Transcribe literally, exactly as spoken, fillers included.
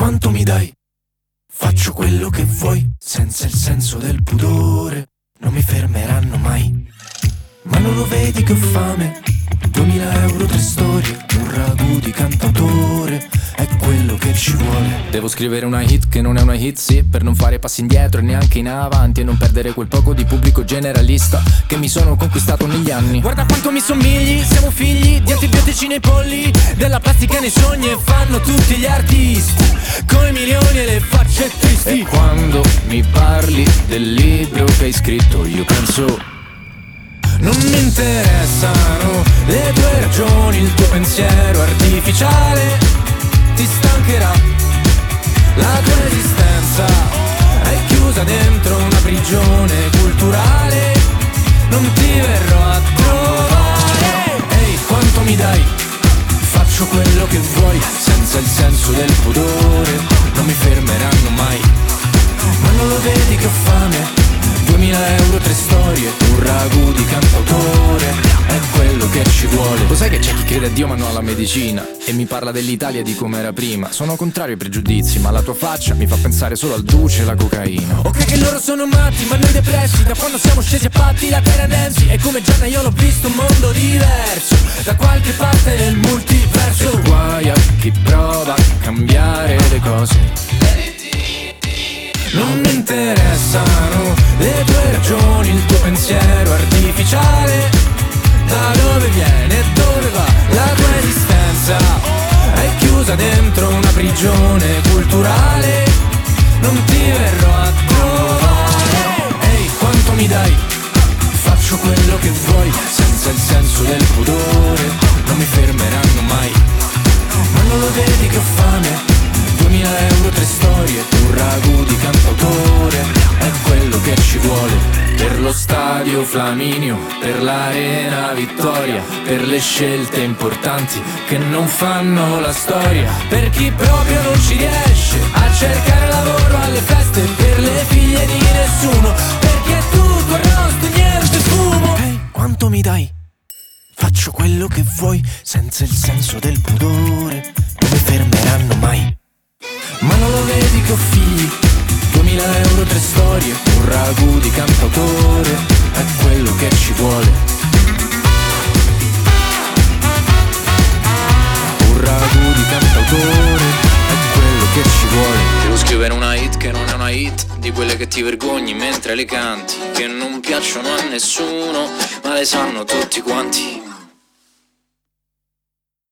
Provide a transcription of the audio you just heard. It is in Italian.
quanto mi dai? Faccio quello che vuoi, senza il senso del pudore. Non mi fermeranno mai. Ma non lo vedi che ho fame? Duemila euro, tre storie, un ragù di cantautore, è quello che ci vuole. Devo scrivere una hit che non è una hit, sì, per non fare passi indietro e neanche in avanti, e non perdere quel poco di pubblico generalista che mi sono conquistato negli anni. Guarda quanto mi somigli, siamo figli di antibiotici nei polli, della plastica nei sogni, e fanno tutti gli artisti, coi milioni e le facce tristi. E quando mi parli del libro che hai scritto, io penso: non mi interessano le tue ragioni, il tuo pensiero artificiale ti stancherà. La tua esistenza è chiusa dentro una prigione culturale. Non ti verrò a trovare. Ehi, quanto mi dai? Faccio quello che vuoi, senza il senso del pudore. Non mi fermeranno mai. Ma non lo vedi che ho fame? Duemila euro, tre storie, un ragù di cantautore, è quello che ci vuole. Lo sai che c'è chi crede a Dio ma non alla medicina, e mi parla dell'Italia di come era prima. Sono contrario ai pregiudizi, ma la tua faccia mi fa pensare solo al duce e alla cocaina. Ok che loro sono matti, ma noi depressi. Da quando siamo scesi a patti la terra danzi. E come Gianna io l'ho visto un mondo diverso, da qualche parte del multiverso. E guai a chi prova a cambiare le cose. Non mi interessano le tue ragioni, il tuo pensiero artificiale. Da dove viene e dove va? La tua esistenza è chiusa dentro una prigione culturale. Non ti verrò a trovare. Ehi, quanto mi dai? Faccio quello che vuoi, senza il senso del pudore. Non mi fermeranno mai. Ma non lo vedi che ho fame? Duemila euro, tre storie, un ragù di cantautore, è quello che ci vuole. Per lo stadio Flaminio, per l'arena Vittoria, per le scelte importanti che non fanno la storia. Per chi proprio non ci riesce a cercare lavoro alle feste, per le figlie di nessuno, perché è tutto arrosto e niente fumo. Ehi, hey, quanto mi dai? Faccio quello che vuoi, senza il senso del pudore. Non mi fermeranno mai. Ma non lo vedi che ho figli? Duemila euro, tre storie, un ragù di cantautore, è quello che ci vuole. Un ragù di cantautore, è quello che ci vuole. Devo scrivere una hit che non è una hit, di quelle che ti vergogni mentre le canti, che non piacciono a nessuno, ma le sanno tutti quanti.